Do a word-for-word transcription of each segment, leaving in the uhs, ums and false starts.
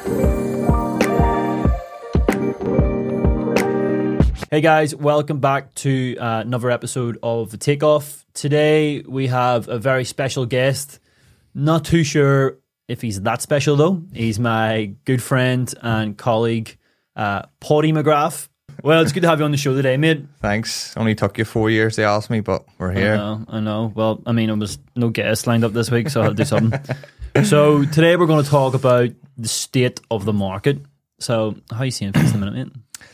Hey guys, welcome back to uh, another episode of The Takeoff. Today we have a very special guest. Not too sure if he's that special though. He's my good friend and colleague, uh, Paddy McGrath. Well, it's good to have you on the show today, mate. Thanks. Only took you four years to ask me, but we're here. I know, I know. Well, I mean, there was no guests lined up this week, so I had to do something. So today we're going to talk about the state of the market. So how are you seeing things in a minute, mate?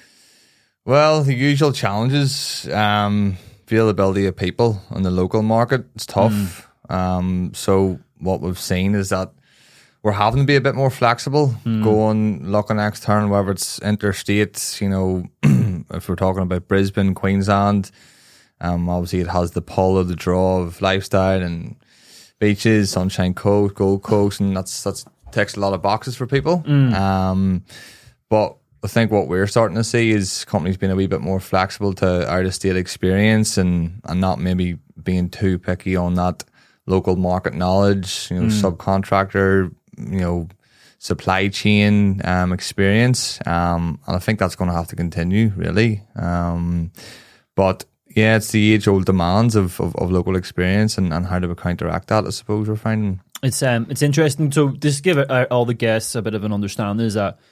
Well, the usual challenges, um, availability of people in the local market, it's tough. Mm. Um, so what we've seen is that we're having to be a bit more flexible, mm. going, looking external, whether it's interstate, you know, if we're talking about Brisbane, Queensland, um, obviously it has the pull of the draw of lifestyle and beaches, Sunshine Coast, Gold Coast, and that's that's ticks a lot of boxes for people. Mm. Um, but I think what we're starting to see is companies being a wee bit more flexible to out-of-state experience and, and not maybe being too picky on that local market knowledge, you know, mm. subcontractor, you know, supply chain um, experience. Um, and I think that's going to have to continue, really. Um, but yeah, it's the age-old demands of, of, of local experience and, and how do we counteract that, I suppose we're finding. It's um it's interesting. So just give it, uh, all the guests a bit of an understanding is that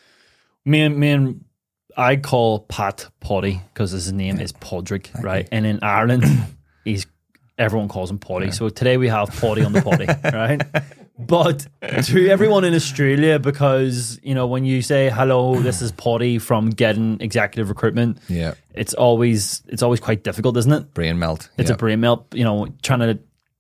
Me and, me and I call Pat Paddy because his name is Podrick, Thank right? You. And in Ireland, he's everyone calls him Paddy. Yeah. So today we have Paddy on the Paddy, right? But to everyone in Australia, because you know when you say hello, this is Paddy from Getting Executive Recruitment. Yeah, it's always it's always quite difficult, isn't it? Brain melt. It's yep. a brain melt. You know, trying to.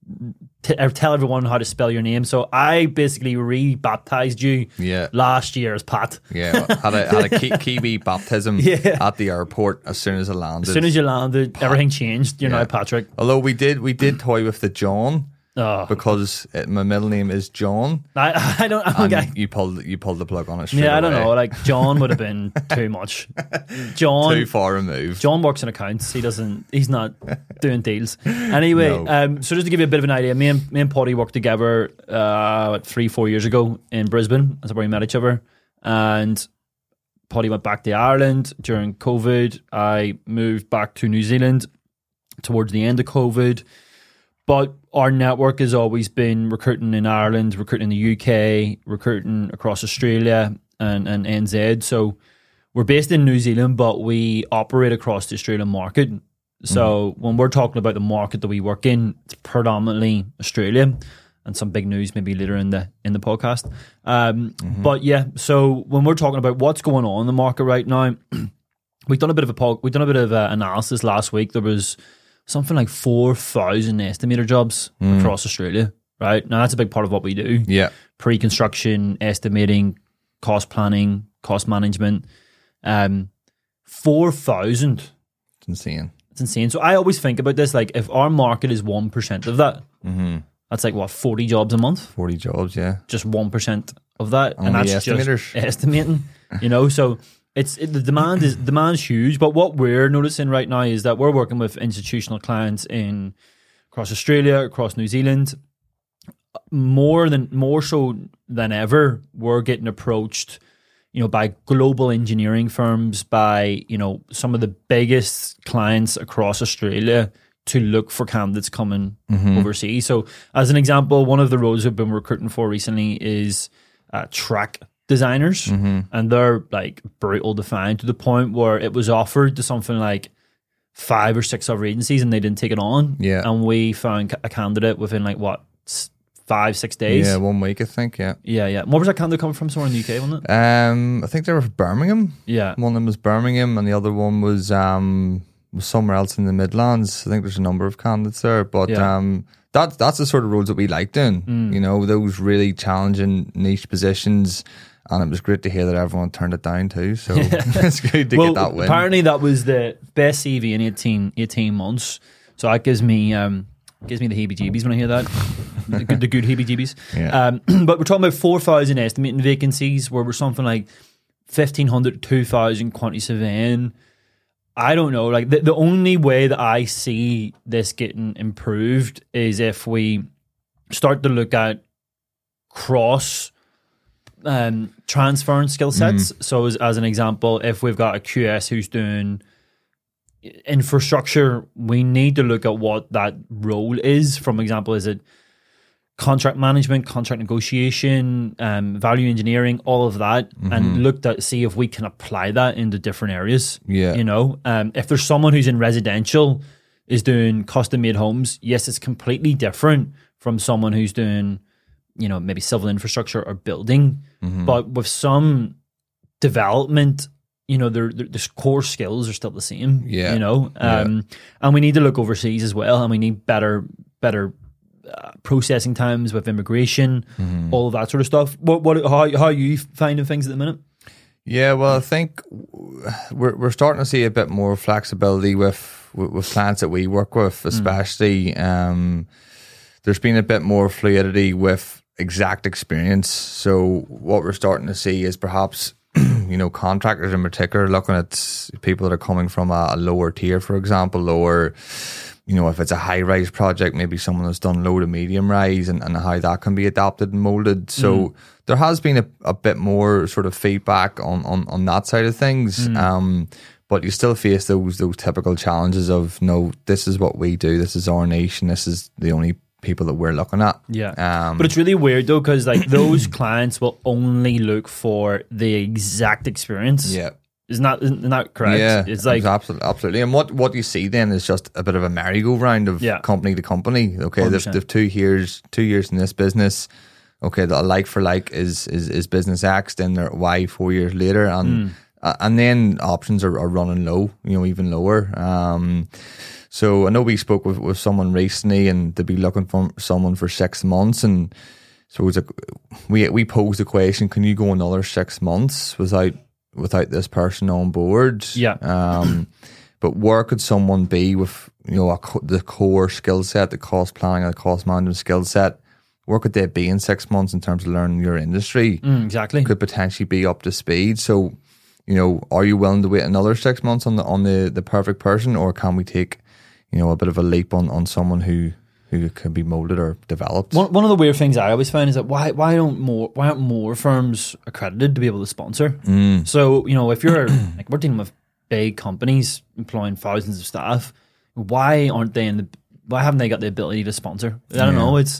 T- tell everyone how to spell your name. So I basically re-baptized you yeah. last year as Pat. Yeah, had a, had a ki- Kiwi baptism yeah. at the airport as soon as I landed. As soon as you landed, Pat. Everything changed. You're yeah. now Patrick. Although we did we did toy with the John. Oh. Because it, my middle name is John. I, I don't. I'm okay. You pulled you pulled the plug on it. Straight yeah, I don't away. know. Like John would have been too much. John too far removed. John works in accounts. He doesn't. He's not doing deals. Anyway, no. um, so just to give you a bit of an idea, me and me and Paddy worked together uh, what, three four years ago in Brisbane. That's where we met each other. And Paddy went back to Ireland during COVID. I moved back to New Zealand towards the end of COVID. But our network has always been recruiting in Ireland, recruiting in the U K, recruiting across Australia and, and N Z. So we're based in New Zealand, but we operate across the Australian market. So mm-hmm. when we're talking about the market that we work in, it's predominantly Australia, and some big news maybe later in the in the podcast. Um, mm-hmm. But yeah, so when we're talking about what's going on in the market right now, we've done a bit of a we've done a bit of uh, analysis last week. There was something like four thousand estimator jobs mm. across Australia, right? Now, that's a big part of what we do. Yeah. Pre-construction, estimating, cost planning, cost management. Um, four thousand. It's insane. It's insane. So I always think about this, like, if our market is one percent of that, mm-hmm. that's like, what, forty jobs a month? forty jobs, yeah. Just one percent of that. Only and that's estimators. Just estimating, you know? So It's it, the demand is demand's huge, but what we're noticing right now is that we're working with institutional clients in across Australia, across New Zealand, more than more so than ever. We're getting approached, you know, by global engineering firms, by you know some of the biggest clients across Australia to look for candidates coming mm-hmm. overseas. So, as an example, one of the roles we've been recruiting for recently is uh, track designers, mm-hmm. and they're like brutal to find, to the point where it was offered to something like five or six other agencies and they didn't take it on. Yeah. And we found a candidate within like what, five, six days? Yeah, one week, I think, yeah. Yeah, yeah. And what was that candidate coming from? Somewhere in the U K, wasn't it? Um, I think they were from Birmingham. Yeah. One of them was Birmingham and the other one was um was somewhere else in the Midlands. I think there's a number of candidates there, but yeah. um that, that's the sort of roles that we like doing, mm. you know, those really challenging niche positions. And it was great to hear that everyone turned it down too. So yeah. It's good to well, get that win. Apparently that was the best C V in eighteen, eighteen months. So that gives me um, gives me the heebie-jeebies when I hear that. the, good, the good heebie-jeebies. Yeah. Um, but we're talking about four thousand estimating vacancies, where we're something like fifteen hundred to two thousand quantity surveying. I don't know. Like the, the only way that I see this getting improved is if we start to look at cross um, transferring skill sets. Mm. So as, as an example, if we've got a Q S who's doing infrastructure, we need to look at what that role is. From example, is it contract management, contract negotiation, um, value engineering, all of that, mm-hmm. and look at see if we can apply that into different areas. Yeah, you know, um, if there's someone who's in residential is doing custom made homes, yes, it's completely different from someone who's doing, you know, maybe civil infrastructure or building. Mm-hmm. But with some development, you know, their the core skills are still the same. Yeah, you know, um, yeah. and we need to look overseas as well, and we need better better. Uh, processing times with immigration, mm-hmm. all of that sort of stuff. What, what, how, how are you finding things at the minute? Yeah, well, I think we're we're starting to see a bit more flexibility with with, with clients that we work with, especially. Mm. Um, there's been a bit more fluidity with exact experience. So what we're starting to see is perhaps, you know, contractors in particular looking at people that are coming from a, a lower tier, for example, lower. You know, if it's a high-rise project, maybe someone has done low to medium rise and, and how that can be adapted and molded. So mm. there has been a, a bit more sort of feedback on, on, on that side of things. Mm. Um, but you still face those those typical challenges of, no, this is what we do. This is our nation. This is the only people that we're looking at. Yeah. Um, but it's really weird, though, because like those clients will only look for the exact experience. Yeah. Isn't that, isn't that correct? Yeah, it's like absolutely, absolutely. And what, what you see then is just a bit of a merry-go-round of yeah. company to company. Okay, they've, they've two years, two years in this business. Okay, the like for like is is, is business X. Then they're Y four years later, and mm. uh, and then options are, are running low. You know, even lower. Um, so I know we spoke with, with someone recently, and they'd be looking for someone for six months, and so it was a, we we posed the question: can you go another six months without without this person on board? Yeah. Um, but where could someone be with, you know, a, the core skill set, the cost planning and the cost management skill set? Where could they be in six months in terms of learning your industry? Mm, exactly. Could potentially be up to speed. So, you know, are you willing to wait another six months on the on the, the perfect person, or can we take, you know, a bit of a leap on, on someone who who can be molded or developed? One, one of the weird things I always find is that why why don't more why aren't more firms accredited to be able to sponsor? Mm. So, you know, if you're like we're dealing with big companies employing thousands of staff, why aren't they in the why haven't they got the ability to sponsor? I don't yeah. know. It's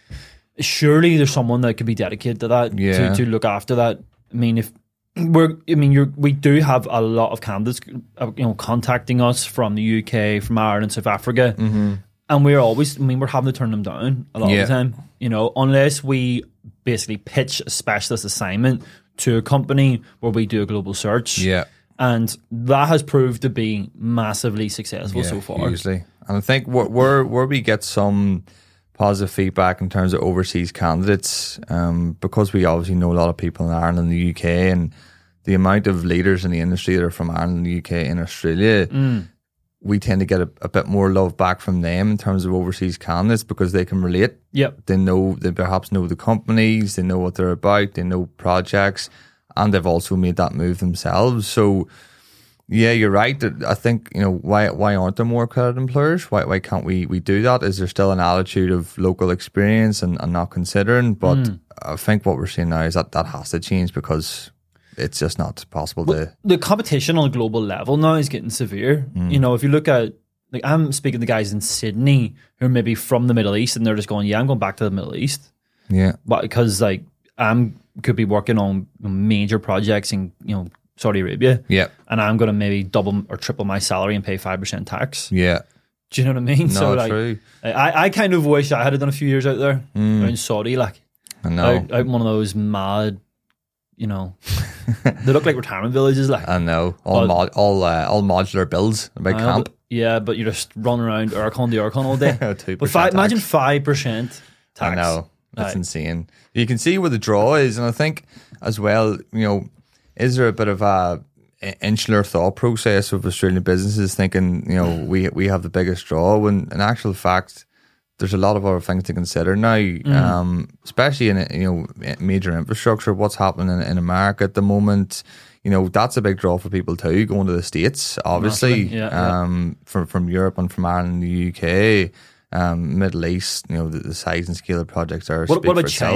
surely there's someone that could be dedicated to that, yeah. to, to look after that. I mean, if we're, I mean, you're, we do have a lot of candidates, you know, contacting us from the U K, from Ireland, South Africa. Mm-hmm. And we're always, I mean, we're having to turn them down a lot yeah. of the time, you know, unless we basically pitch a specialist assignment to a company where we do a global search. Yeah. And that has proved to be massively successful yeah, so far. Usually. And I think where, where, where we get some positive feedback in terms of overseas candidates, um, because we obviously know a lot of people in Ireland and the U K, and the amount of leaders in the industry that are from Ireland, the U K and Australia, mm. we tend to get a, a bit more love back from them in terms of overseas candidates because they can relate. Yep. They know, they perhaps know the companies, they know what they're about, they know projects, and they've also made that move themselves. So, yeah, you're right. I think, you know, why why aren't there more accredited employers? Why why can't we, we do that? Is there still an attitude of local experience and, and not considering? But mm. I think what we're seeing now is that that has to change because it's just not possible well, to... The competition on a global level now is getting severe. Mm. You know, if you look at, like, I'm speaking to guys in Sydney who are maybe from the Middle East and they're just going, yeah, I'm going back to the Middle East. Yeah. But because, like, I'm could be working on major projects in, you know, Saudi Arabia. Yeah. And I'm going to maybe double or triple my salary and pay five percent tax. Yeah. Do you know what I mean? No, so, like, true. I, I kind of wish I had done a few years out there mm. in Saudi, like. I know. Out, out in one of those mad, you know, they look like retirement villages, like. I know. All but, mod, all uh, all modular builds, a big camp. But, yeah, but you're just running around aircon to aircon all day. But five, imagine five percent tax. I know. That's right. Insane. You can see where the draw is, and I think as well, you know, is there a bit of a insular thought process of Australian businesses thinking, you know, we we have the biggest draw, when in actual fact there's a lot of other things to consider now, mm. um, especially in, you know, major infrastructure, what's happening in, in America at the moment. You know, that's a big draw for people too, going to the States, obviously, yeah, um, yeah. from from Europe and from Ireland and the U K, um, Middle East. You know, the, the size and scale of projects are. What, what about China?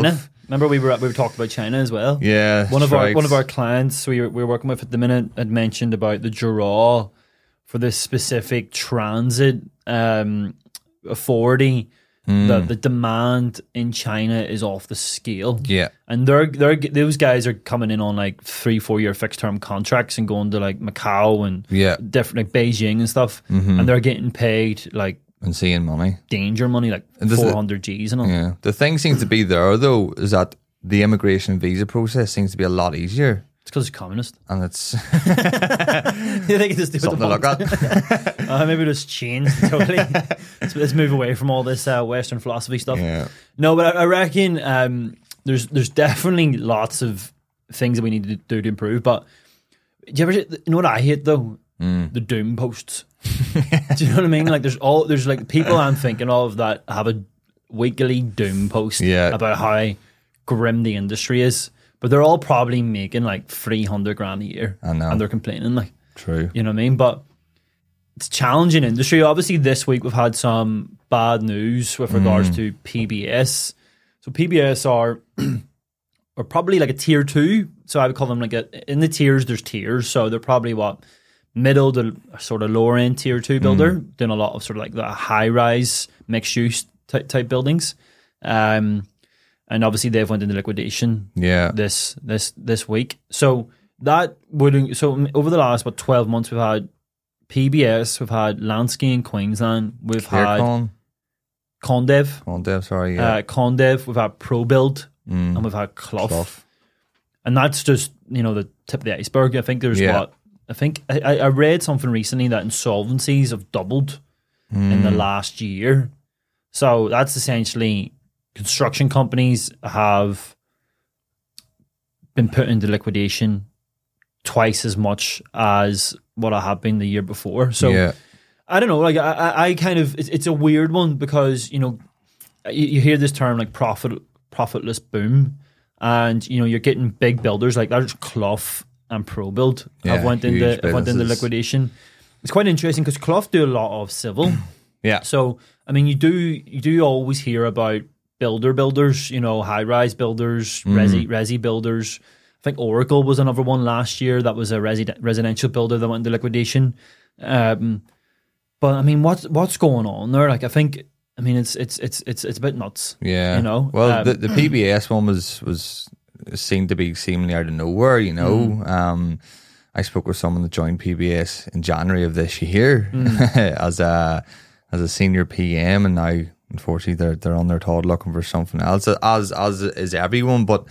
Remember we were we were talking about China as well. Yeah, one of strikes. our one of our clients we were, we were working with at the minute had mentioned about the draw for this specific transit um, authority. Mm. The the demand in China is off the scale. Yeah, and they're they're those guys are coming in on like three four year fixed term contracts and going to like Macau and yeah, different like Beijing and stuff, mm-hmm. and they're getting paid like and seeing money, danger money, like four hundred G's and all. Yeah, the thing seems to be there though is that the immigration visa process seems to be a lot easier. It's because it's communist, and it's you think it's just something to look at. uh, maybe just change totally. let's, let's move away from all this uh, Western philosophy stuff. Yeah. No, but I, I reckon um, there's there's definitely lots of things that we need to do to improve. But do you ever you know what I hate though? Mm. The doom posts. Do you know what I mean? Like there's all there's like people I'm thinking of that have a weekly doom post yeah. about how grim the industry is. But they're all probably making like three hundred grand a year. I know. And they're complaining like. True. You know what I mean? But it's a challenging industry. Obviously this week we've had some bad news with regards mm. to P B S. So P B S are are probably like a tier two. So I would call them like a, in the tiers there's tiers. So they're probably what middle to sort of lower end tier two builder, mm. doing a lot of sort of like the high rise mixed use type, type buildings. Um And obviously they've went into liquidation yeah. this this this week. So that would so over the last what twelve months we've had P B S, we've had Lansky in Queensland, we've Carecon. had Condev, Condev, sorry, yeah, uh, Condev, we've had ProBuild, mm. and we've had Clough. Clough, and that's just you know the tip of the iceberg. I think there's yeah. what I think I, I read something recently that insolvencies have doubled mm. in the last year. So that's essentially. Construction companies have been put into liquidation twice as much as what I have been the year before. So yeah. I don't know. Like I, I kind of, it's, it's a weird one because you know you, you hear this term like profit, profitless boom, and you know you're getting big builders like there's Clough and ProBuild yeah, have went into have went into liquidation. It's quite interesting because Clough do a lot of civil. yeah. So I mean, you do you do always hear about. Builder builders, you know, high-rise builders, mm. resi, resi builders. I think Oracle was another one last year that was a resi, residential builder that went into liquidation. Um, but I mean, what's what's going on there? Like, I think, I mean, it's it's it's it's it's a bit nuts. Yeah, you know. Well, um, the the P B S one was was seemed to be seemingly out of nowhere. You know, mm. um, I spoke with someone that joined P B S in January of this year mm. as a as a senior P M, and now. Unfortunately, they're they're on their Todd looking for something else, as as is everyone. But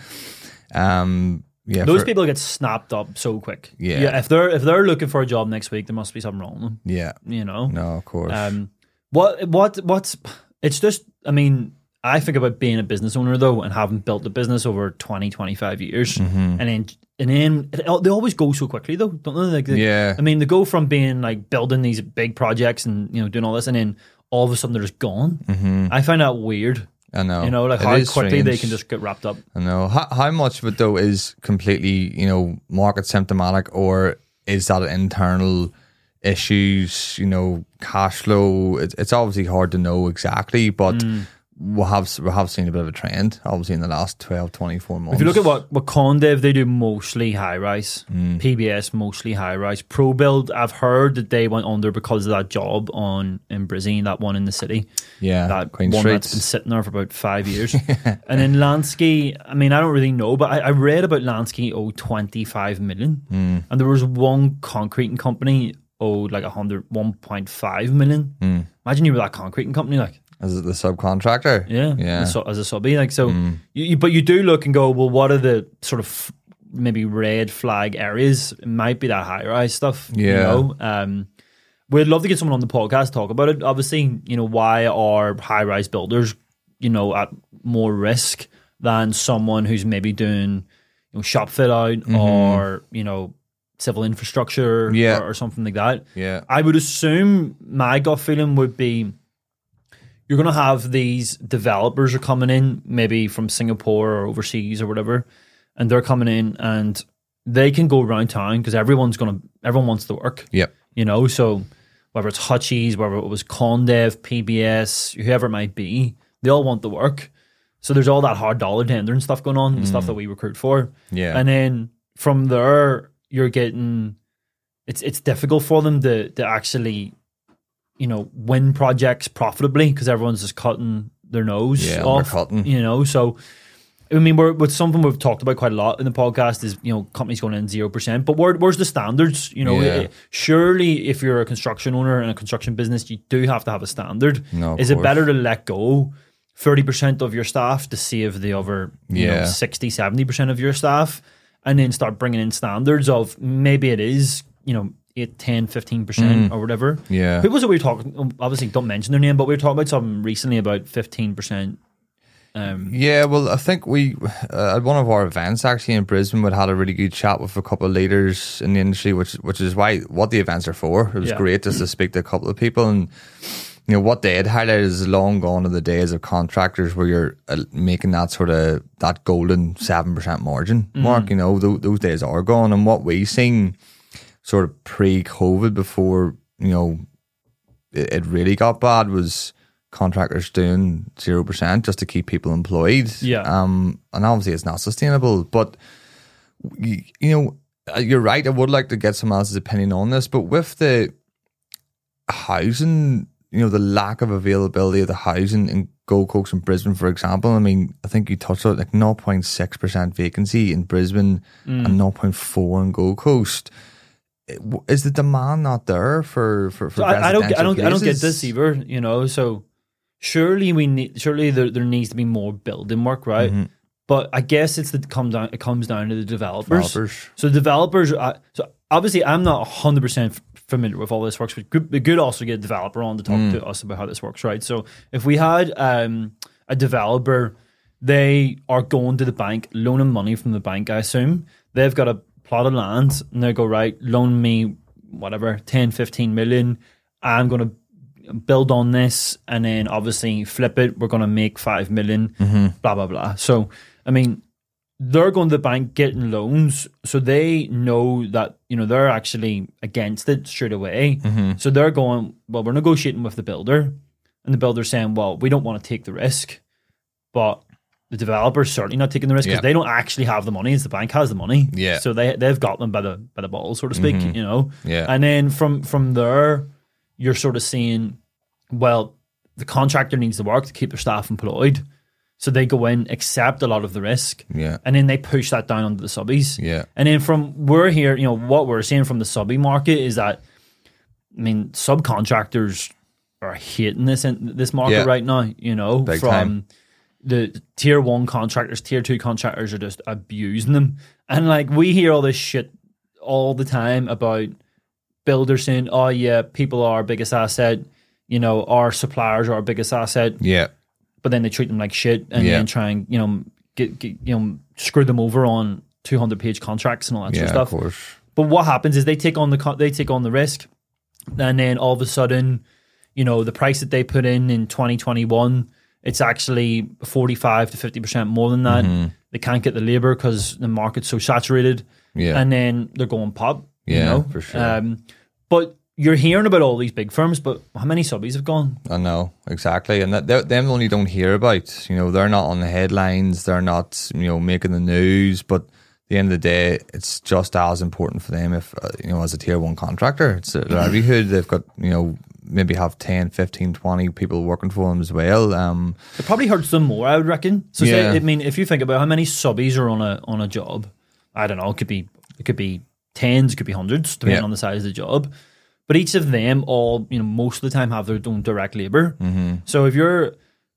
um, yeah, those for, people get snapped up so quick. Yeah. yeah, if they're if they're looking for a job next week, there must be something wrong with them. Yeah, you know. No, of course. Um, what what what's it's just. I mean, I think about being a business owner though, and having built a business over twenty, twenty-five years, mm-hmm. and then and then it, they always go so quickly though, don't they? Like, they, yeah. I mean, they go from being like building these big projects and you know doing all this, and then. All of a sudden they're just gone. Mm-hmm. I find that weird. I know. You know, like it how quickly strange. they can just get wrapped up. I know. How, how much of it, though, is completely, you know, market symptomatic, or is that internal issues, you know, cash flow? It, it's obviously hard to know exactly, but mm. we have we have seen a bit of a trend, obviously, in the last twelve, twenty-four months. If you look at what, what Condev, they do mostly high-rise. Mm. P B S, mostly high-rise. ProBuild, I've heard that they went under because of that job on in Brazil, that one in the city. Yeah, that Queen one Streets. that's been sitting there for about five years. And then Lansky, I mean, I don't really know, but I, I read about Lansky owed twenty-five million. Mm. And there was one concreting company owed like one point five million. Mm. Imagine you were that concreting company, like. As the subcontractor, yeah, yeah, as a, as a subby, like so. Mm. You, you, but you do look and go, well, what are the sort of maybe red flag areas? It might be that high rise stuff. Yeah, you know? um, we'd love to get someone on the podcast to talk about it. Obviously, you know, why are high rise builders, you know, at more risk than someone who's maybe doing, you know, shop fit out mm-hmm. or you know, civil infrastructure, yeah. or, or something like that. Yeah, I would assume my gut feeling would be. You're going to have these developers are coming in, maybe from Singapore or overseas or whatever, and they're coming in and they can go around town because everyone's going to, everyone wants to work. Yep. You know, so whether it's Hutchies, whether it was Condev, P B S, whoever it might be, they all want the work. So there's all that hard dollar tendering stuff going on, the stuff that we recruit for. Yeah. And then from there, you're getting, it's it's difficult for them to to actually, you know, win projects profitably because everyone's just cutting their nose Yeah, off. undercutting. You know, so I mean, we're with something we've talked about quite a lot in the podcast is, you know, companies going in zero percent. But where, where's the standards? You know, Yeah. it, surely if you're a construction owner in a construction business, you do have to have a standard. No, of is it course. better to let go thirty percent of your staff to save the other, you know, Yeah. sixty, seventy percent of your staff and then start bringing in standards of maybe it is, you know, eight, ten, fifteen percent or whatever. Yeah. Who was it we were talking, obviously don't mention their name, but we were talking about something recently about fifteen percent. Um, Yeah, well, I think we uh, at one of our events actually in Brisbane, we had a really good chat with a couple of leaders in the industry, which which is why what the events are for. It was Yeah. great just to speak to a couple of people, and you know what they had highlighted is long gone are the days of contractors where you're uh, making that sort of that golden seven percent margin mark. You know, th- those days are gone, and what we seen sort of pre-COVID before you know it, it really got bad was contractors doing zero percent just to keep people employed. Yeah. Um, and obviously it's not sustainable. But you, you know, you're right. I would like to get someone else's opinion on this. But with the housing, you know, the lack of availability of the housing in Gold Coast and Brisbane, for example. I mean, I think you touched on it, like zero point six percent vacancy in Brisbane Mm. and zero point four in Gold Coast. Is the demand not there for for, for So I, I don't, I don't, I don't get places? this either. You know, so surely we need, surely there, there needs to be more building work, right? Mm-hmm. But I guess it's the come down. It comes down to the developers. Developers. So developers. Uh, so obviously, I'm not one hundred percent familiar with all this works, but good, it could also get a developer on to talk Mm. to us about how this works, right? So if we had um, a developer, they are going to the bank, loaning money from the bank. I assume they've got a plot of land, and they go, right, loan me whatever ten, fifteen million. I'm going to build on this, and then obviously flip it. We're going to make five million. Mm-hmm. Blah blah blah. So I mean, they're going to the bank getting loans, so they know that, you know, they're actually against it straight away. Mm-hmm. So they're going, well, we're negotiating with the builder, and the builder's saying, well, we don't want to take the risk, but the developer's certainly not taking the risk because Yeah. they don't actually have the money. It's the bank has the money. Yeah. So they they've got them by the by the ball, so to speak. Mhm. You know. Yeah. And then from from there, you're sort of seeing, well, the contractor needs to work to keep their staff employed, so they go in, accept a lot of the risk, Yeah. and then they push that down onto the subbies. Yeah. And then from we're here, you know, what we're seeing from the subby market is that, I mean, subcontractors are hating this in this market Yeah. right now. You know, Big from time. the tier one contractors, tier two contractors are just abusing them, and like we hear all this shit all the time about builders saying, "Oh yeah, people are our biggest asset." You know, our suppliers are our biggest asset. Yeah. But then they treat them like shit and Yeah. then try and, you know, get, get you know screw them over on two hundred page contracts and all that Yeah, sort of of stuff. course. But what happens is they take on the co- they take on the risk, and then all of a sudden, you know, the price that they put in in twenty twenty-one, it's actually forty-five to fifty percent more than that. Mm-hmm. They can't get the labor because the market's so saturated, Yeah. and then they're going pop. You Yeah, know? for sure. Um, but you're hearing about all these big firms, but how many subbies have gone? I know, exactly. And that they- them only don't hear about, you know, they're not on the headlines, they're not, you know, making the news, but at the end of the day, it's just as important for them if, uh, you know, as a tier one contractor, it's their livelihood. They've got, you know, maybe have ten, fifteen, twenty people working for them as well. Um, It probably hurts them more, I would reckon. So, Yeah. say, I mean, if you think about how many subbies are on a on a job, I don't know. It could be it could be tens, it could be hundreds, depending Yeah. on the size of the job. But each of them, all you know, most of the time have their own direct labor. mm-hmm. So if you're,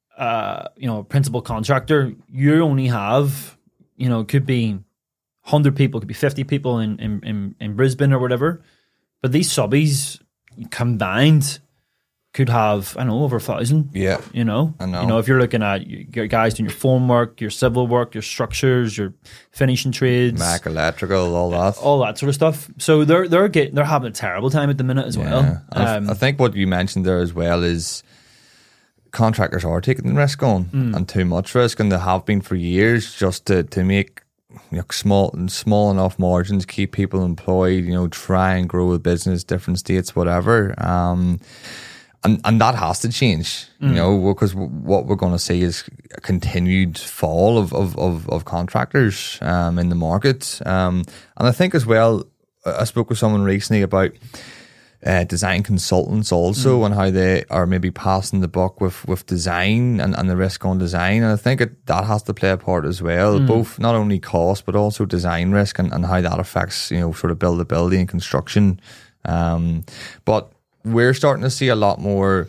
uh, you know, a principal contractor, you only have, you know, it could be hundred people, it could be fifty people in in in, in Brisbane or whatever. But these subbies combined could have, I don't know, over a thousand. Yeah. You know, I know. You know, if you're looking at your guys doing your form work, your civil work, your structures, your finishing trades, Mac Electrical, all that. all that sort of stuff. So they're they're getting they're having a terrible time at the minute as Yeah. well. And I th- Um, I think what you mentioned there as well is contractors are taking the risk on Mm. and too much risk, and they have been for years just to, to make you know, small small enough margins, keep people employed, you know, try and grow a business, different states, whatever. Um, And and that has to change, you mm. know, because what we're going to see is a continued fall of of, of, of contractors um, in the market. Um, and I think as well, I spoke with someone recently about uh, design consultants also mm. and how they are maybe passing the buck with, with design and, and the risk on design. And I think it, that has to play a part as well, mm. both not only cost, but also design risk and, and how that affects, you know, sort of buildability and construction. Um, but we're starting to see a lot more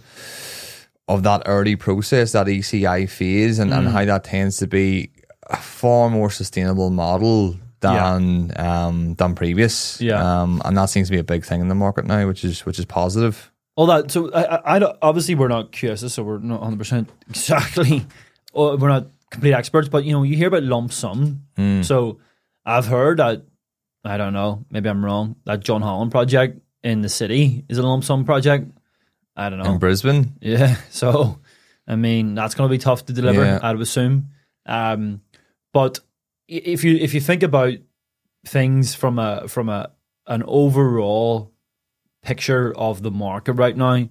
of that early process, that E C I phase, and, mm. and how that tends to be a far more sustainable model than yeah. um, than previous. Yeah. Um, and that seems to be a big thing in the market now, which is which is positive. All that. So I, I, I don't, obviously we're not Q S S, so we're not one hundred percent exactly. We're not complete experts, but you know, you hear about lump sum. Mm. So I've heard that, I don't know, maybe I'm wrong, that John Holland project in the city is a lump sum project. I don't know. In Brisbane? Yeah. So, I mean, that's going to be tough to deliver, yeah. I would assume. Um, but if you if you think about things from a from a an overall picture of the market right now,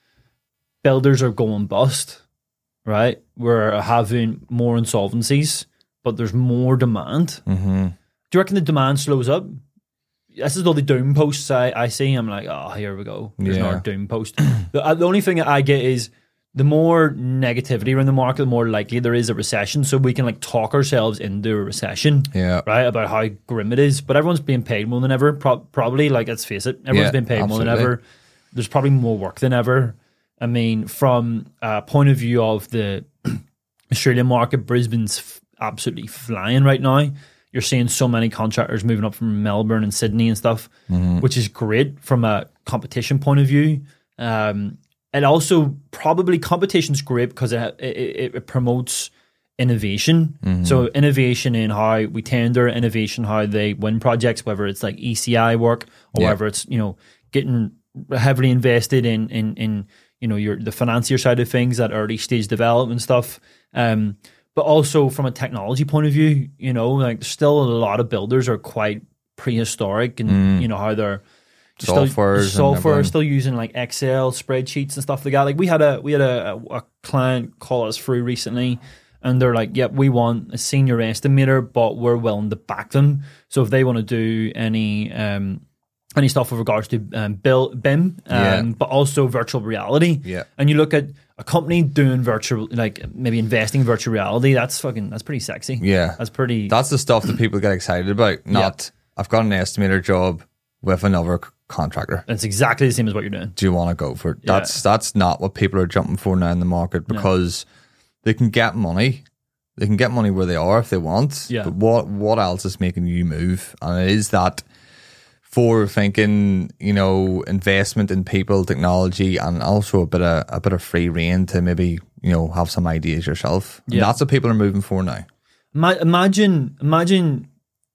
builders are going bust, right? We're having more insolvencies, but there's more demand. Mm-hmm. Do you reckon the demand slows up? This is all the doom posts I, I see. I'm like, oh, here we go. There's yeah. another doom post. the, uh, the only thing that I get is the more negativity around the market, the more likely there is a recession. So we can like talk ourselves into a recession, yeah. right? About how grim it is. But everyone's being paid more than ever. Pro- probably, like, let's face it, everyone's yeah, being paid absolutely. more than ever. There's probably more work than ever. I mean, from a point of view of the Australian market, Brisbane's f- absolutely flying right now. You're seeing so many contractors moving up from Melbourne and Sydney and stuff, mm-hmm. which is great from a competition point of view. Um, and also probably competition's great because it, it, it promotes innovation. Mm-hmm. So innovation in how we tender, innovation how they win projects, whether it's like E C I work or yeah. whether it's, you know, getting heavily invested in, in, in you know, your the financier side of things, that early stage development stuff. Um, But also from a technology point of view, you know, like still a lot of builders are quite prehistoric and, mm. you know, how they're software, still, software still using like Excel spreadsheets and stuff like that. Like we had a we had a, a client call us through recently and they're like, yep, we want a senior estimator, but we're willing to back them. So if they want to do any um, any stuff with regards to um, build, B I M, um, yeah. but also virtual reality. Yeah. And you look at a company doing virtual, like maybe investing in virtual reality, that's fucking, that's pretty sexy. Yeah. That's pretty... That's the stuff that people get excited about, not, yeah. I've got an estimator job with another c- contractor. It's exactly the same as what you're doing. Do you want to go for it? Yeah. That's that's not what people are jumping for now in the market because no. they can get money. They can get money where they are if they want. Yeah. But what, what else is making you move? And it is that forward thinking, you know, investment in people, technology, and also a bit of a bit of free reign to maybe, you know, have some ideas yourself. Yeah. And that's what people are moving for now. Ma- imagine, imagine,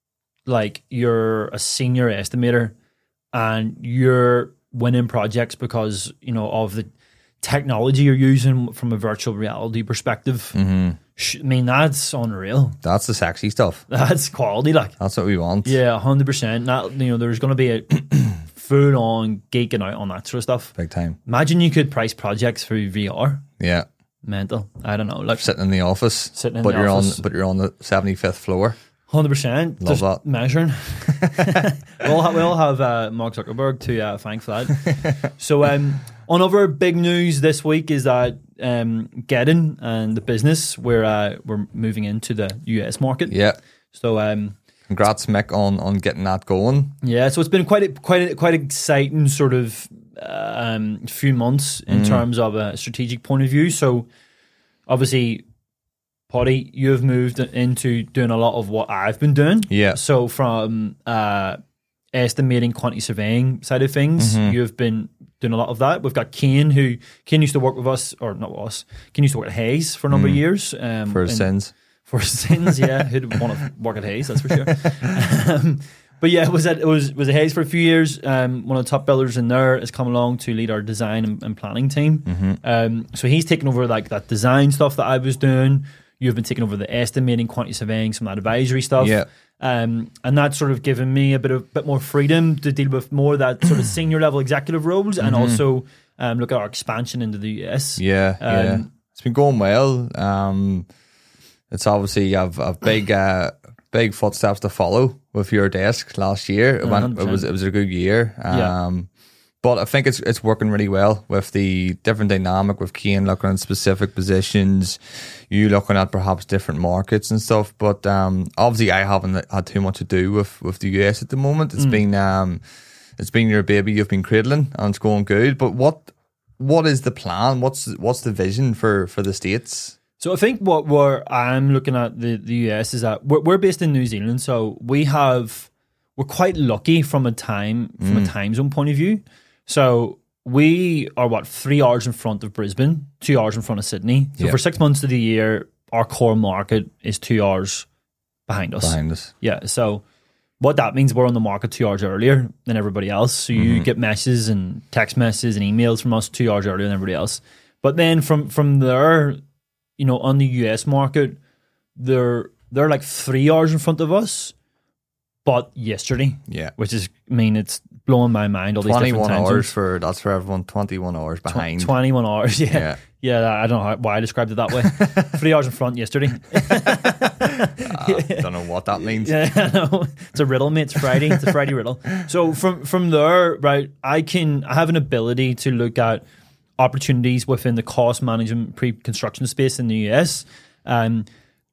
like you're a senior estimator and you're winning projects because you know of the technology you're using from a virtual reality perspective. Mm-hmm. I mean, that's unreal. That's the sexy stuff. That's quality, like. That's what we want. Yeah, one hundred percent. Not, you know, there's going to be a full-on geeking out on that sort of stuff. Big time. Imagine you could price projects through V R. Yeah. Mental. I don't know. Like sitting in the office. Sitting in but the you're office. On, but you're on the seventy-fifth floor. one hundred percent. Love Just that. Measuring. we, all have, we all have uh, Mark Zuckerberg to uh, thank for that. So, um, on other big news this week is that um, Geddon and the business, we're, uh, we're moving into the U S market. Yeah. So, um, congrats, Mick, on, on getting that going. Yeah, so it's been quite a, quite a, quite exciting sort of um, few months in mm. terms of a strategic point of view. So, obviously, Potty, you've moved into doing a lot of what I've been doing. Yeah. So from uh, estimating, quantity surveying side of things, mm-hmm. you've been doing a lot of that. We've got Kane, who Kane used to work with us, or not with us. Kane used to work at Hayes for a number mm. of years. Um, for his and, sins. For his sins, yeah. Who'd want to work at Hayes? That's for sure. um, but yeah, it was at it was was at Hayes for a few years. Um, one of the top builders in there has come along to lead our design and, and planning team. Mm-hmm. Um, so he's taken over like that design stuff that I was doing. You've been taking over the estimating, quantity surveying, some of that advisory stuff. Yeah. Um, and that's sort of given me a bit of bit more freedom to deal with more of that sort of senior level executive roles, mm-hmm. and also Um, look at our expansion into the U S. Yeah, Um, yeah. It's been going well. Um, it's obviously I've I've big uh, big footsteps to follow with your desk last year. It, went, it was it was a good year. Um, Yeah. But I think it's it's working really well with the different dynamic with Cian looking at specific positions, you looking at perhaps different markets and stuff. But um, obviously, I haven't had too much to do with, with the U S at the moment. It's mm. been um, it's been your baby you've been cradling, and it's going good. But what what is the plan? What's what's the vision for, for the States? So I think what we're I'm looking at the, the U S is that we're, we're based in New Zealand, so we have we're quite lucky from a time from mm. a time zone point of view. So we are, what, three hours in front of Brisbane, two hours in front of Sydney. So yeah. for six months of the year, our core market is two hours behind us. Behind us. Yeah. So what that means, we're on the market two hours earlier than everybody else. So you mm-hmm. get messages and text messages and emails from us two hours earlier than everybody else. But then from, from there, you know, on the U S market, they're, they're like three hours in front of us, but yesterday. Yeah. Which is, I mean, it's blowing my mind. All these twenty-one different hours zones. for that's for everyone. Twenty-one hours behind. Tw- Twenty-one hours. Yeah. yeah, yeah. I don't know how, why I described it that way. Three hours in front yesterday. I don't know what that means. Yeah, I know. It's a riddle, mate. It's Friday. It's a Friday riddle. So from from there, right, I can I have an ability to look at opportunities within the cost management pre-construction space in the U S. Um,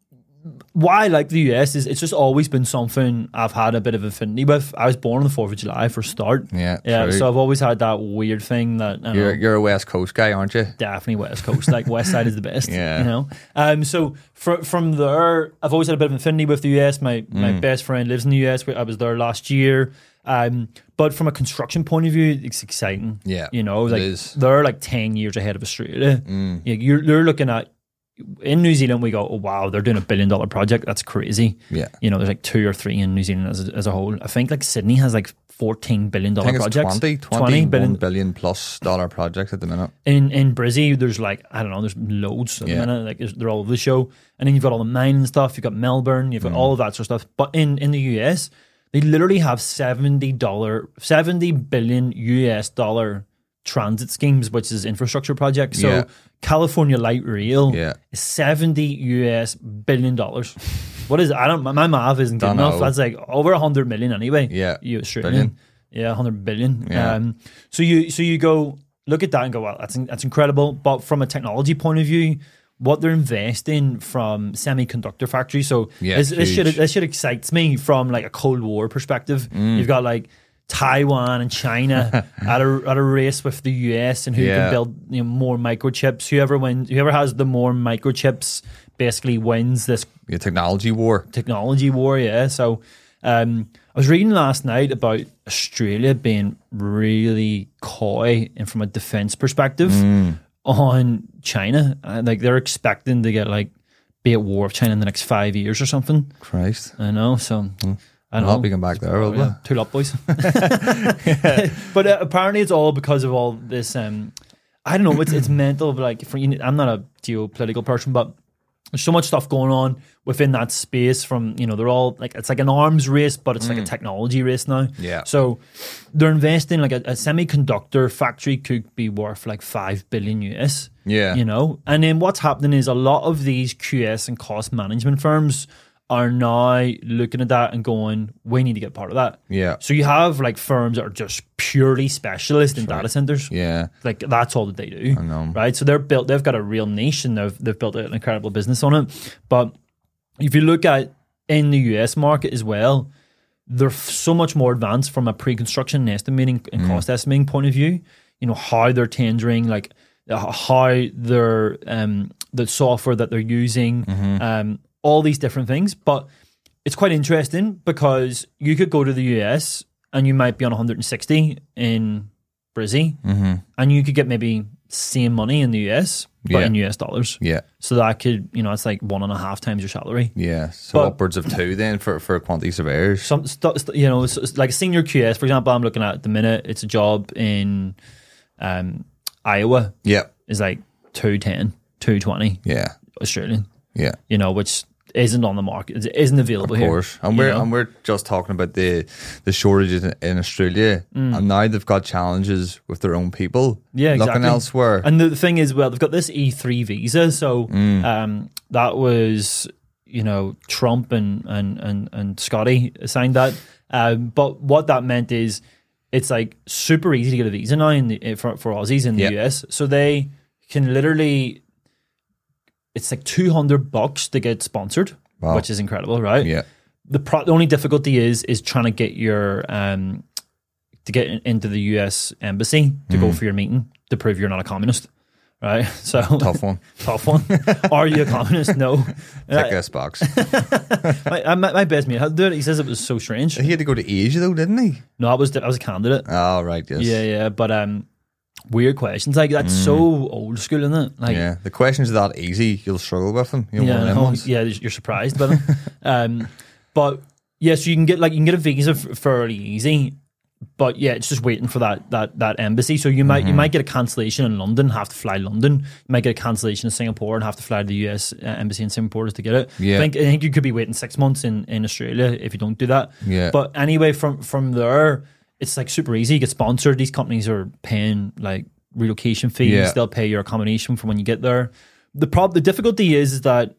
why I like the U S is it's just always been something I've had a bit of affinity with. I was born on the fourth of July for a start. Yeah, yeah. true. So I've always had that weird thing that I you're know, you're a West Coast guy, aren't you? Definitely West Coast. Like West Side is the best. Yeah. You know. Um. So from from there, I've always had a bit of affinity with the U S. My mm. my best friend lives in the U S. I was there last year. Um. But from a construction point of view, it's exciting. Yeah. You know, like it is. they're like ten years ahead of Australia. Mm. Yeah, you're you're looking at. In New Zealand, we go, oh, wow, they're doing a billion dollar project. That's crazy. Yeah. You know, there's like two or three in New Zealand as a, as a whole. I think like Sydney has like fourteen billion dollar projects. twenty, twenty billion, billion plus dollar projects at the minute. In in Brizzy, there's like, I don't know, there's loads at yeah. the minute. Like they're all over the show. And then you've got all the mining stuff. You've got Melbourne. You've got mm. all of that sort of stuff. But in, in the U S, they literally have seventy dollars, seventy billion U S dollar transit schemes, which is infrastructure projects. So yeah. California Light Rail yeah. is seventy U S billion dollars. What is it? I don't. My math isn't good don't enough. know. That's like over a hundred million anyway. Yeah, you Australian. Yeah, a hundred billion. Yeah. Um, so you so you go look at that and go, well, that's that's incredible. But from a technology point of view, what they're investing from semiconductor factories. So yeah, this, this shit this shit excites me from like a Cold War perspective. Mm. You've got like Taiwan and China at a at a race with the U S and who yeah. can build, you know, more microchips. Whoever wins, whoever has the more microchips basically wins this the technology war. Technology war, yeah. So um, I was reading last night about Australia being really coy and from a defense perspective mm. on China. Uh, like they're expecting to get like be at war with China in the next five years or something. Christ, I know. So. Mm. I know. I'll be going back there, will yeah. Two lot boys. yeah. But uh, apparently it's all because of all this, um, I don't know, it's it's mental, but like, for, I'm not a geopolitical person, but there's so much stuff going on within that space from, you know, they're all like, it's like an arms race, but it's mm. like a technology race now. Yeah. So they're investing, like a, a semiconductor factory could be worth like five billion U S. Yeah. You know? And then what's happening is a lot of these Q S and cost management firms are now looking at that and going, we need to get part of that. Yeah. So you have like firms that are just purely specialist in Sure. data centers. Yeah. Like that's all that they do. I know. Right. So they're built, they've got a real niche and they've, they've built an incredible business on it. But if you look at in the U S market as well, they're so much more advanced from a pre-construction and estimating and mm. cost estimating point of view. You know, how they're tendering, like how they're, um, the software that they're using, mm-hmm. um, all these different things. But it's quite interesting because you could go to the U S and you might be on one hundred sixty in Brizzy mm-hmm. and you could get maybe same money in the U S but yeah. in U S dollars. Yeah. So that could, you know, it's like one and a half times your salary. Yeah. So but, upwards of two then for, for quantity surveyors. Some, st- st- you know, so like a senior Q S, for example, I'm looking at at the minute, it's a job in um, Iowa. Yeah. Is like two ten, two twenty Yeah. Australian. Yeah. You know, which isn't on the market, it isn't available Of here. course, and we're know? and we're just talking about the the shortages in, in Australia, Mm. and now they've got challenges with their own people. Yeah, exactly. Looking elsewhere, And the thing is, well, they've got this E three visa, so Mm. um, that was, you know, Trump and and and and Scotty signed that. Um, but what that meant is, it's like super easy to get a visa now in the, for for Aussies in the Yeah. U S. So they can literally, it's like two hundred bucks to get sponsored, Wow. which is incredible, right? yeah, The, pro- the only difficulty is is trying to get your um to get in, into the U S embassy to Mm. go for your meeting to prove you're not a communist, right? So tough one. tough one. Are you a communist? No. Tick this box. my, uh, my, my best mate had to do it. He says it was so strange. He had to go to Asia though, didn't he? No, I was I was a candidate. Oh right, yes. Yeah, yeah, but um, weird questions like that's so old school, isn't it? Like, Mm. Yeah, the questions are that easy, you'll struggle with them. You're one yeah, of them no, ones. yeah, you're surprised by them. um, but yeah, so you can get like you can get a visa f- fairly easy, but yeah, it's just waiting for that that that embassy. So you might you might get a cancellation in London, have to fly to London. You might get a cancellation in Singapore and have to fly to the U S uh, embassy in Singapore just to get it. Yeah. I think I think you could be waiting six months in, in Australia if you don't do that. Yeah. But anyway, from from there, it's like super easy. You get sponsored. These companies are paying like relocation fees. Yeah. They'll pay your accommodation from when you get there. The prob the difficulty is, is that,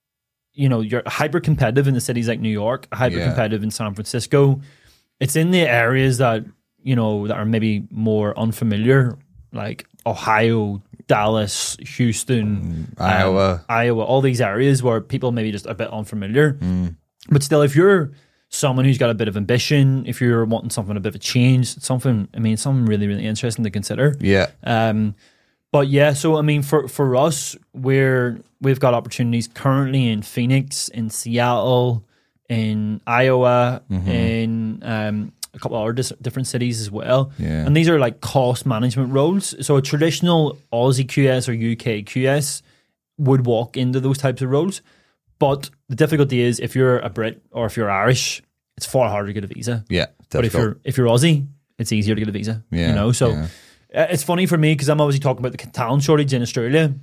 you know, you're hyper competitive in the cities like New York, hyper competitive in San Francisco. It's in the areas that, you know, that are maybe more unfamiliar, like Ohio, Dallas, Houston, um, Iowa. Iowa, all these areas where people maybe just a bit unfamiliar. But still, if you're someone who's got a bit of ambition, if you're wanting something, a bit of a change, something, I mean, something really, really interesting to consider. Yeah. Um, but yeah, so I mean, for, for us, we're we've got opportunities currently in Phoenix, in Seattle, in Iowa, Mm-hmm. in um, a couple of other dis- different cities as well. Yeah. And these are like cost management roles. So a traditional Aussie Q S or U K Q S would walk into those types of roles. But the difficulty is, if you're a Brit or if you're Irish, it's far harder to get a visa. Yeah. But if difficult. you're if you're Aussie, it's easier to get a visa. Yeah, You know, so yeah. uh, it's funny for me because I'm obviously talking about the talent shortage in Australia,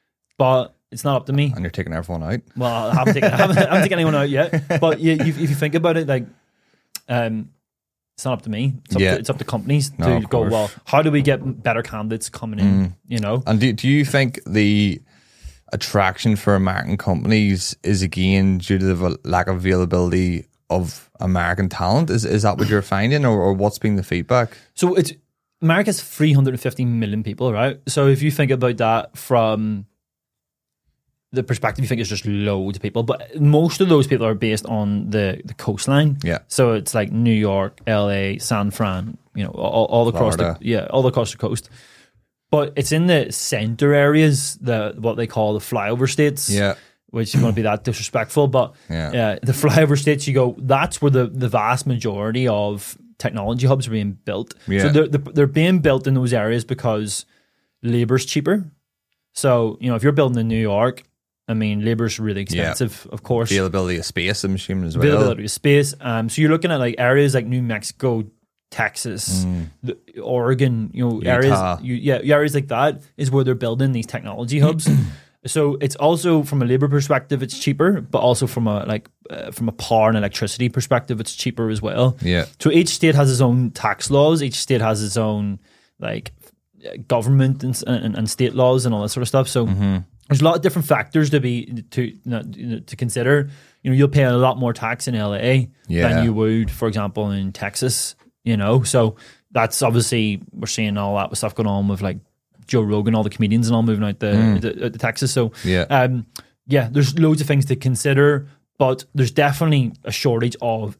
but it's not up to me. And you're taking everyone out. Well, I haven't taken I haven't, I haven't taken anyone out yet. But you, you, if you think about it, like, um, it's not up to me. It's up, Yeah. to, it's up to companies No, to of go, course. well, how do we get better candidates coming in? You know, And do, do you think the attraction for American companies is again due to the val- lack of availability of American talent? Is is that what you're finding, or, or what's been the feedback? so it's America's three hundred fifty million people, right? So if you think about that from the perspective, you think it's just loads of people, but most of those people are based on the, the coastline. Yeah. So it's like New York, L A, San Fran, you know, all, all across Florida. the yeah, all across the coast. But it's in the center areas, the what they call the flyover states. Yeah. Which is going to be that disrespectful, but Yeah. yeah, the flyover states, you go, that's where the, the vast majority of technology hubs are being built. Yeah. So they're, they're they're being built in those areas because labor's cheaper. So, you know, if you're building in New York, I mean, labor's really expensive, of course. Availability of space, I'm assuming as well. Availability of space. Um, so you're looking at like areas like New Mexico, Texas, the, Oregon, you know, Utah. areas, you, yeah, areas like that is where they're building these technology hubs. So it's also from a labor perspective, it's cheaper, but also from a like uh, from a power and electricity perspective, it's cheaper as well. Yeah. So each state has its own tax laws. Each state has its own like government and, and, and state laws and all that sort of stuff. So there's a lot of different factors to be to you know, to consider. You know, you'll pay a lot more tax in L A Yeah. than you would, for example, in Texas. You know, so that's obviously we're seeing all that stuff going on with like Joe Rogan, all the comedians and all moving out the, the, the Texas. So Yeah. um, yeah, there's loads of things to consider, but there's definitely a shortage of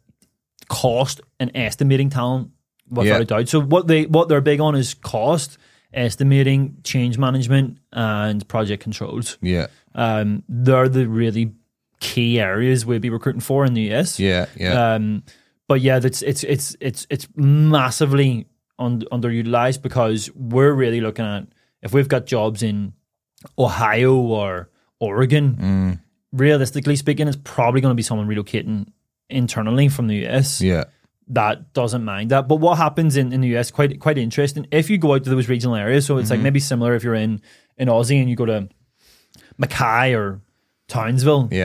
cost and estimating talent without Yeah. a doubt. So what they what they're big on is cost, estimating, change management, and project controls. Yeah. Um, they're the really key areas we'd be recruiting for in the U S. Yeah. Yeah. Um, but yeah, that's it's it's it's it's massively un- underutilized because we're really looking at if we've got jobs in Ohio or Oregon. Realistically speaking, it's probably going to be someone relocating internally from the U S. yeah. That doesn't mind that. But what happens in, in the U S quite quite interesting. If you go out to those regional areas, so it's like maybe similar if you're in in Aussie and you go to Mackay or Townsville. Yeah.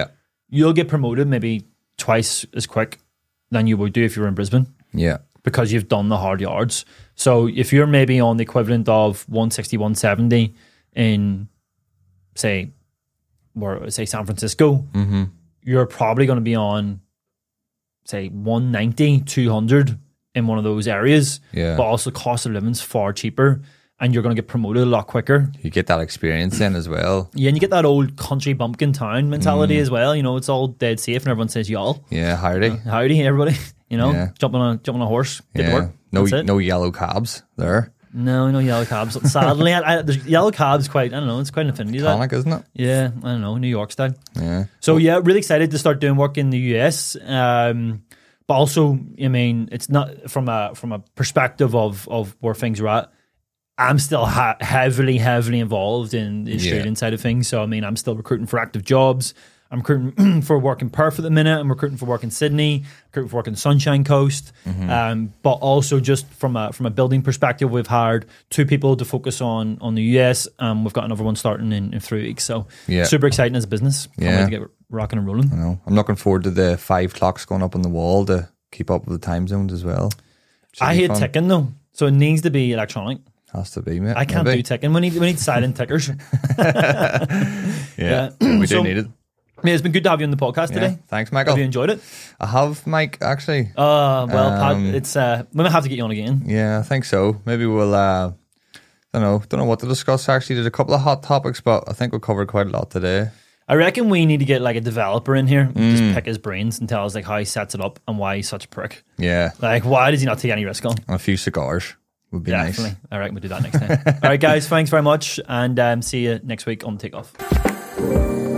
you'll get promoted maybe twice as quick than you would do if you were in Brisbane. Yeah. Because you've done the hard yards. So if you're maybe on the equivalent of one sixty, one seventy in, say, or say San Francisco, mm-hmm. you're probably going to be on, say, one ninety, two hundred in one of those areas. Yeah. But also cost of living's far cheaper and you're going to get promoted a lot quicker. You get that experience then as well. Yeah, and you get that old country bumpkin town mentality mm. as well. You know, it's all dead safe and everyone says y'all. Yeah, howdy. Uh, howdy, everybody. You know, yeah. jump on a jump on a horse, get yeah. to work. No, That's it. no yellow cabs there. No, no yellow cabs. Sadly, I, I, there's yellow cabs quite, I don't know, it's quite an affinity. Iconic, isn't it? Yeah, I don't know, New York style. Yeah. So, yeah, really excited to start doing work in the U S. Um, but also, I mean, it's not from a from a perspective of, of where things are at. I'm still ha- heavily, heavily involved in the Australian yeah. side of things. So, I mean, I'm still recruiting for active jobs. I'm recruiting for work in Perth at the minute. I'm recruiting for work in Sydney, recruiting for work in the Sunshine Coast. Mm-hmm. Um, but also just from a from a building perspective, we've hired two people to focus on on the U S. Um, we've got another one starting in, in three weeks. So yeah. super exciting as a business. Can't yeah. wait to get rocking and rolling. I know. I'm looking forward to the five clocks going up on the wall to keep up with the time zones as well. Should I hate fun. ticking though, so it needs to be electronic. Has to be, mate. I can't Maybe. do ticking. We need we need silent tickers. yeah, yeah, we do so, need it. Yeah, it's been good to have you on the podcast yeah, today. Thanks, Michael. Have you enjoyed it? I have, Mike, actually. Uh, well, um, Pat, it's uh, we might have to get you on again. Yeah, I think so. Maybe we'll, uh, don't know, don't know what to discuss, actually. There's a couple of hot topics, but I think we'll cover quite a lot today. I reckon we need to get like a developer in here and mm. just pick his brains and tell us like how he sets it up and why he's such a prick. Yeah. Like, why does he not take any risk on? A few cigars would be Definitely. nice. All right, we'll do that next time. All right, guys, thanks very much, and um, see you next week on Takeoff.